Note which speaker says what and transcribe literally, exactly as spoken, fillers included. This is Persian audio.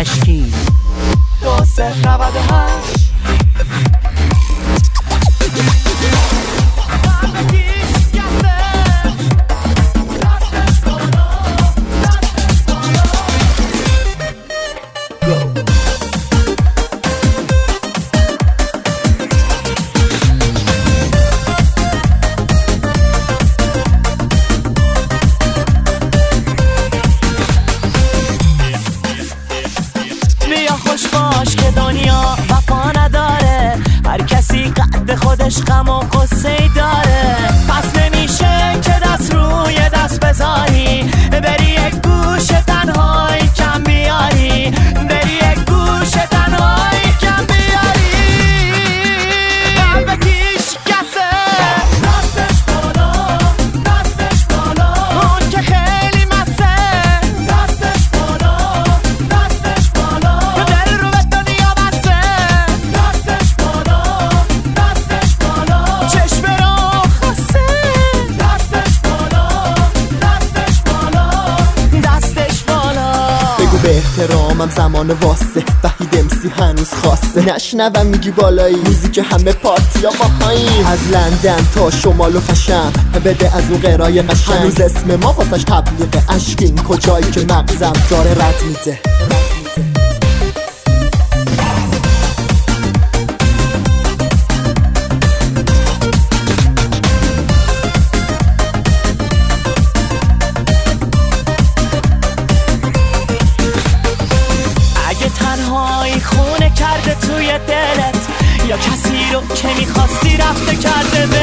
Speaker 1: مشکی
Speaker 2: دو صفر نود و هشت. خوش باش که دنیا وفا نداره، هر کسی قد خودش غم و قصه داره. پس نمیشه که دست روی دست بذاری، بری یک گوش تنهایی کم بیاری، بری یک گوش تنهایی کم بیاری. قلب کیش کسه دستش بالا، دستش بالا، اون که خیلی مسه دستش بالا، دستش بالا، دل رو به دنیا بسته دستش بالا، دستش بالا، چشم رو خسته دستش بالا، دستش بالا، دستش بالا.
Speaker 3: بگو به احترامم زمان واسه وحید امسی هنوز خواسته، نشنوم میگی بالایی موزیک همه پارتیا با پایین، از لندن تا شمال و خشم بده از اون قرای قشنگ. هنوز اسم ما واسش تبلیغ اشکین کجایی که مغزم داره رد میده.
Speaker 2: تنهایی خونه کرده توی دلت، یا کسی رو که میخواستی رفته کرده به